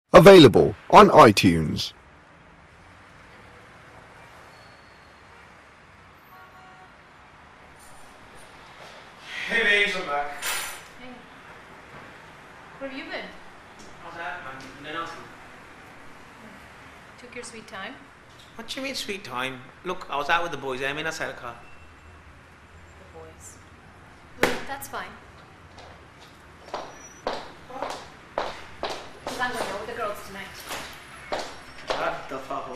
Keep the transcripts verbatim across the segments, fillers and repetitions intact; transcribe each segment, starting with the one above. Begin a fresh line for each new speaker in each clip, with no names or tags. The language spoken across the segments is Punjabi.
Available on iTunes.
Hey babes, I'm back.
Hey. Where have you been?
How's that, man? No nothing.
Took your sweet time?
What do you mean sweet time? Look, I was out with the boys, I mean I said a car.
The boys. Well, that's fine. Because I'm going out with the girls tonight.
What the fuck?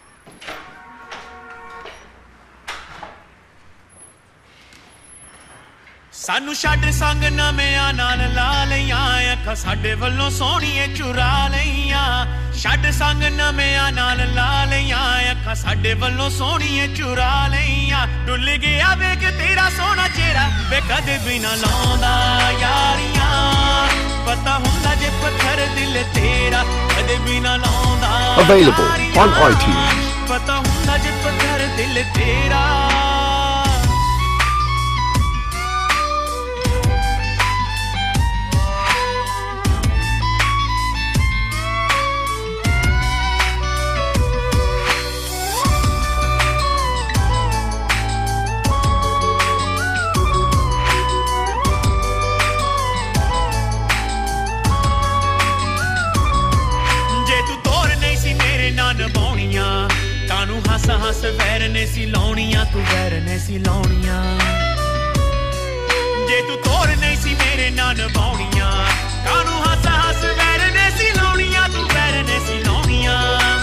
ਸਾਨੂੰ ਛੱਡ ਸੰਗ ਨਵਿਆਂ ਨਾਲ ਲਾ ਲਈਆਂ ਅੱਖਾਂ ਸਾਡੇ ਵੱਲੋਂ ਸੋਹਣੀਏ ਚੁਰਾ ਲਈਆਂ ਛੱਡ ਸੰਗ ਨਵਿਆਂ ਨਾਲ ਲਾ ਲਈਆਂ ਅੱਖਾਂ ਸਾਡੇ ਵੱਲੋਂ ਸੋਹਣੀਏ ਚੁਰਾ ਲਈਆਂ ਡੁੱਲ ਗਿਆ ਵੇਖ ਤੇਰਾ ਸੋਹਣਾ ਚਿਹਰਾ ਵੇ ਕਦੇ ਵੀ ਨਾ ਲਾਉਂਦਾ ਯਾਰੀਆਂ ਪਤਾ ਹੁੰਦਾ ਜੇ ਪੱਥਰ ਦਿਲ ਤੇਰਾ ਕਦੇ ਵੀ ਨਾ ਲਾਉਂਦਾ
Available on iTunes.
ਪਤਾ ਹੁੰਦਾ ਜੇ ਪੱਥਰ ਦਿਲ ਤੇਰਾ ਹੱਸ ਹੱਸ ਵੈਰ ਨੇ ਸੀ ਲਾਉਣੀਆਂ ਤੂੰ ਵੈਰ ਨੇ ਸੀ ਲਾਉਣੀਆਂ ਜੇ ਤੂੰ ਤੋਰ ਨਹੀਂ ਸੀ ਮੇਰੇ ਨਾਲ ਨਿਭਾਉਣੀਆਂ ਕਾਹਨੂੰ ਹੱਸ ਹੱਸ ਵੈਰ ਨੇ ਸੀ ਲਾਉਣੀਆਂ ਤੂੰ ਵੈਰ ਨੇ ਸੀ ਲਾਉਣੀਆਂ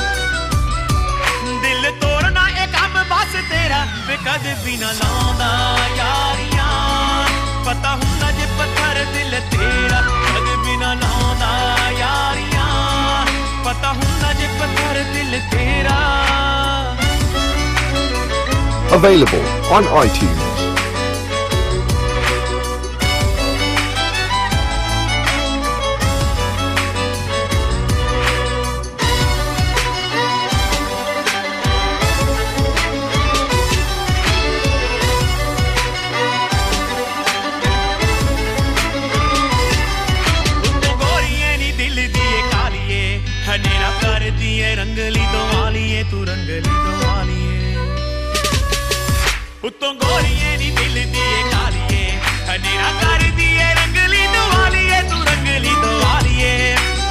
ਦਿਲ ਤੋੜਨਾ ਇਹ ਕੰਮ ਬਸ ਤੇਰਾ ਵੇ ਕਦੇ ਵੀ ਨਾ ਲਾਉਂਦਾ ਯਾਰੀਆਂ ਪਤਾ ਹੁੰਦਾ ਜੇ ਪੱਥਰ ਦਿਲ ਤੇਰਾ ਕਦੇ ਵੀ ਨਾ ਲਾਉਂਦਾ ਯਾਰੀਆਂ ਪਤਾ ਹੁੰਦਾ ਜੇ ਪੱਥਰ ਦਿਲ ਤੇਰਾ
Available on iTunes.
ਹਨੇਰਾ ਕਰਦੀ ਏ ਰੰਗਲੀ ਦਵਾਲੀਏ ਤੂੰ ਰੰਗਲੀ ਦਵਾਲੀਏ ਉੱਤੋਂ ਗੋਰੀਏ ਨੀ ਦਿਲ ਦੀ ਏ ਕਾਲੀਏ ਹਨੇਰਾ ਕਰਦੀ ਏ ਰੰਗਲੀ ਦਵਾਲੀਏ ਤੂੰ ਰੰਗਲੀ ਦਵਾਲੀਏ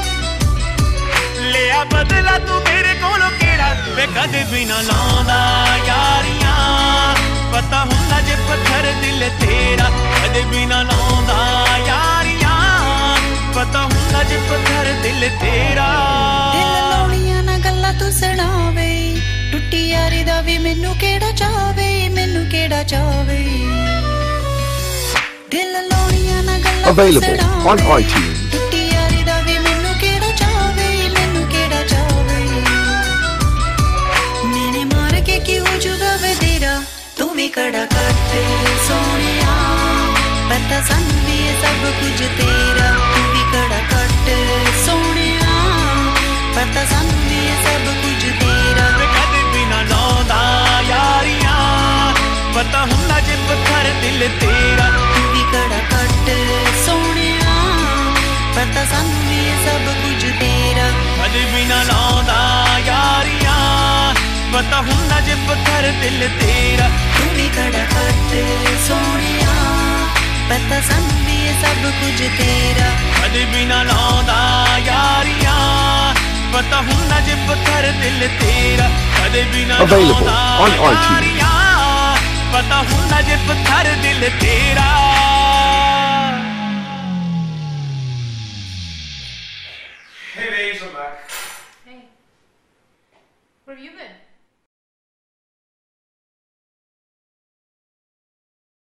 ਲਿਆ ਬਦਲਾ ਤੂੰ ਮੇਰੇ ਕੋਲੋਂ ਕਿਹੜਾ ਵੇ ਕਦੇ ਵੀ ਨਾ ਲਾਉਂਦਾ ਯਾਰੀਆਂ ਪਤਾ ਹੁੰਦਾ ਜੇ ਪੱਥਰ ਦਿਲ ਤੇਰਾ ਕਦੇ ਵੀ ਨਾ ਲਾਉਂਦਾ ਯਾਰੀਆਂ ਪਤਾ ਹੁੰਦਾ ਜੇ ਪੱਥਰ ਦਿਲ ਤੇਰਾ
ਦਿਲ ਲਾਉਣੀਆਂ ਨਾ ਗੱਲਾਂ ਤੂੰ ਸੁਣਾਵੇ ਟੁੱਟੀ ਯਾਰੀ ਦਾ ਵੀ ਮੈਨੂੰ ਕਿਹੜਾ ਚਾਵੇ ਮੈਨੂੰ ਕਿਹੜਾ ਚਾਵੇ ਦਿਲ ਲਾਉਣੀਆਂ ਨਾ ਗੱਲਾਂ
Available on iTunes.
ਟੁੱਟੀ ਯਾਰੀ ਦਾ ਵੀ ਮੈਨੂੰ ਕਿਹੜਾ ਚਾਵੇ ਮੈਨੂੰ ਕਿਹੜਾ ਚਾਵੇ ਮੈਨੇ ਮਾਰ ਕੇ ਕਿਉਂ ਜੁਗਾਵੇ ਤੇਰਾ ਤੂੰ ਵੀ ਕੜਾ ਕੱਟ ਸੋਹਣਿਆ ਪਤਾ ਸਾਨੂੰ ਵੀ ਇਹ ਸਭ ਕੁਝ ਤੇਰਾ ਤੂੰ ਵੀ ਕੜਾ ਕੱਟ ਸੋਹਣਿਆ ਪਤਾ ਸਾਨੂੰ ਵੀ ਇਹ ਸਭ ਕੁਝ ਤੇਰਾ
ਕਦੇ ਵੀ ਨਾ ਲਾਉਂਦਾ ਯਾਰੀਆਂ ਪਤਾ ਹੁੰਦਾ ਜੇ ਪੱਥਰ ਦਿਲ ਤੇਰਾ
ਤੂੰ ਵੀ ਕੜਾ ਕੱਟ ਸੋਹਣਿਆ ਪਤਾ ਸਾਨੂੰ ਵੀ ਇਹ ਸਭ ਕੁਝ ਤੇਰਾ
ਕਦੇ ਵੀ ਨਾ ਲਾਉਂਦਾ ਯਾਰੀਆਂ ਪਤਾ ਹੁੰਦਾ ਜੇ ਪੱਥਰ ਦਿਲ ਤੇਰਾ
ਤੂੰ ਵੀ ਕੜਾ ਕੱਟ ਸੋਹਣਿਆ ਪਤਾ ਸਾਨੂੰ ਵੀ ਇਹ ਸਭ ਕੁਝ ਤੇਰਾ
ਕਦੇ ਵੀ ਨਾ ਲਾਉਂਦਾ ਯਾਰੀਆਂ ਪਤਾ ਹੁੰਦਾ ਜੇ ਪੱਥਰ ਦਿਲ ਤੇਰਾ ਕਦੇ ਵੀ ਨਾ
Available
ਲਾਉਂਦਾ
on iTunes.
ਯਾਰੀਆਂ ਪਤਾ ਹੁੰਦਾ ਜੇ ਪੱਥਰ ਦਿਲ ਤੇਰਾ
Hey babes, I'm back.
Hey. Where have you been?